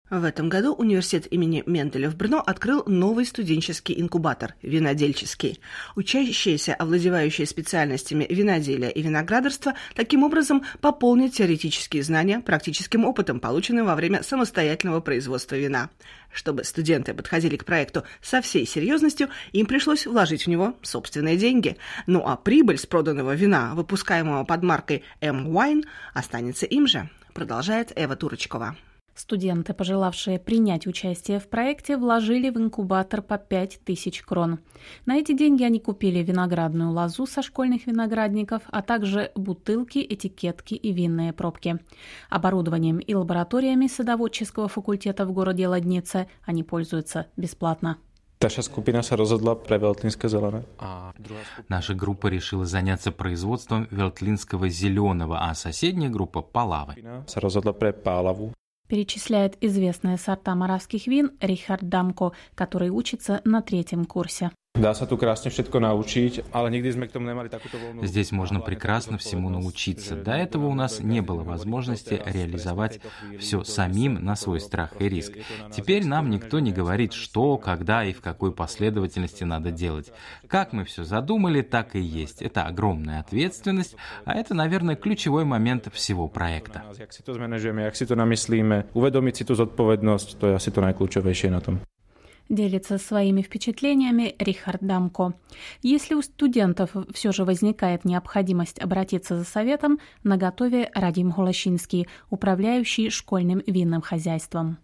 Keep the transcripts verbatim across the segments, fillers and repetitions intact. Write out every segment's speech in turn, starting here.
В этом году университет имени Менделя в Брно открыл новый студенческий инкубатор – винодельческий. Учащиеся, овладевающие специальностями виноделия и виноградарства, таким образом пополнят теоретические знания практическим опытом, полученным во время самостоятельного производства вина. Чтобы студенты подходили к проекту со всей серьезностью, им пришлось вложить в него собственные деньги. Ну а прибыль с проданного вина, выпускаемого под маркой M-Wine, останется им же, продолжает Эва Турочкова. Студенты, пожелавшие принять участие в проекте, вложили в инкубатор по пять тысяч крон. На эти деньги они купили виноградную лозу со школьных виноградников, а также бутылки, этикетки и винные пробки. Оборудованием и лабораториями садоводческого факультета в городе Ладнице они пользуются бесплатно. Наша группа rozhodla pre veltlínské zelené. Наша группа решила заняться производством велтлинского зеленого, а соседняя группа – палавы. rozhodla pre pálavu. Перечисляет известные сорта моравских вин Рихард Дамко, который учится на третьем курсе. Dá sa tu krásne všetko naučiť, ale nikdy sme k tomu nemali takúto voľnú. Здесь можно прекрасно всему научиться. До этого у нас не было возможности реализовать все самим на свой страх и риск. Теперь нам никто не говорит, что, когда и в какой последовательности надо делать. Как мы все задумали, так и есть. Это огромная ответственность, а это, наверное, ключевой момент всего проекта. Jak si to zmanéžujeme, jak si to namyslíme, uvedomiť si tú zodpovednosť, to je asi to najkľúčovejšie na tom. Делится своими впечатлениями Рихард Дамко. Если у студентов все же возникает необходимость обратиться за советом, наготове Радим Голощинский, управляющий школьным винным хозяйством.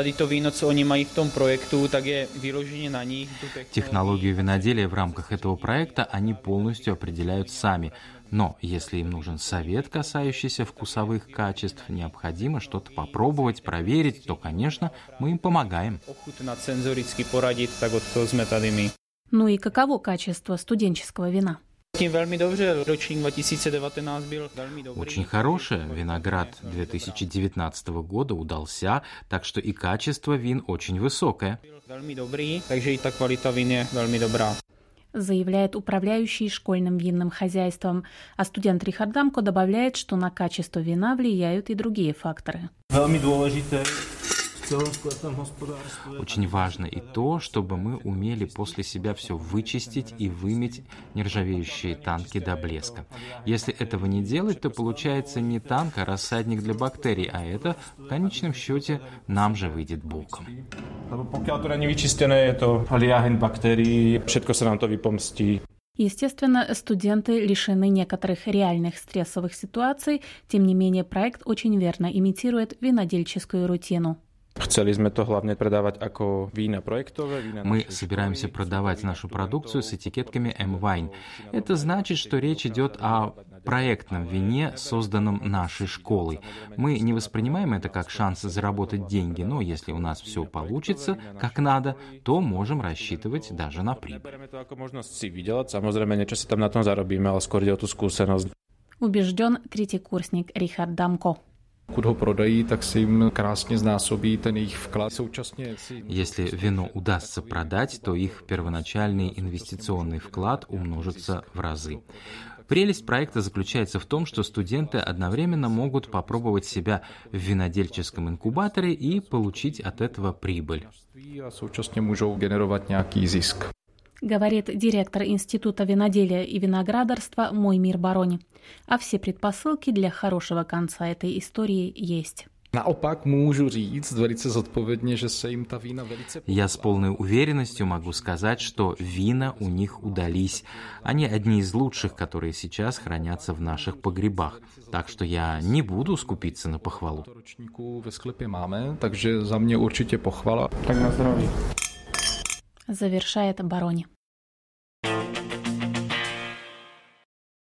Технологию виноделия в рамках этого проекта они полностью определяют сами. Но если им нужен совет, касающийся вкусовых качеств, необходимо что-то попробовать, проверить, то, конечно, мы им помогаем. Ну и каково качество студенческого вина? Очень хорошее. Виноград две тысячи девятнадцатого года удался, так что и качество вин очень высокое. Заявляет управляющий школьным винным хозяйством. А студент Рихард Дамко добавляет, что на качество вина влияют и другие факторы. Очень важно и то, чтобы мы умели после себя все вычистить и вымыть нержавеющие танки до блеска. Если этого не делать, то получается не танк, а рассадник для бактерий, а это в конечном счете нам же выйдет боком. Естественно, студенты лишены некоторых реальных стрессовых ситуаций, тем не менее проект очень верно имитирует винодельческую рутину. Мы собираемся продавать нашу продукцию с этикетками M-Wine. Это значит, что речь идет о проектном вине, созданном нашей школой. Мы не воспринимаем это как шанс заработать деньги, но если у нас все получится как надо, то можем рассчитывать даже на прибыль. Убежден третий курсник Рихард Дамко. Если вино удастся продать, то их первоначальный инвестиционный вклад умножится в разы. Прелесть проекта заключается в том, что студенты одновременно могут попробовать себя в винодельческом инкубаторе и получить от этого прибыль. Говорит директор Института виноделия и виноградарства Моймир Барони. А все предпосылки для хорошего конца этой истории есть. Я с полной уверенностью могу сказать, что вина у них удались. Они одни из лучших, которые сейчас хранятся в наших погребах. Так что я не буду скупиться на похвалу. Завершает Барони.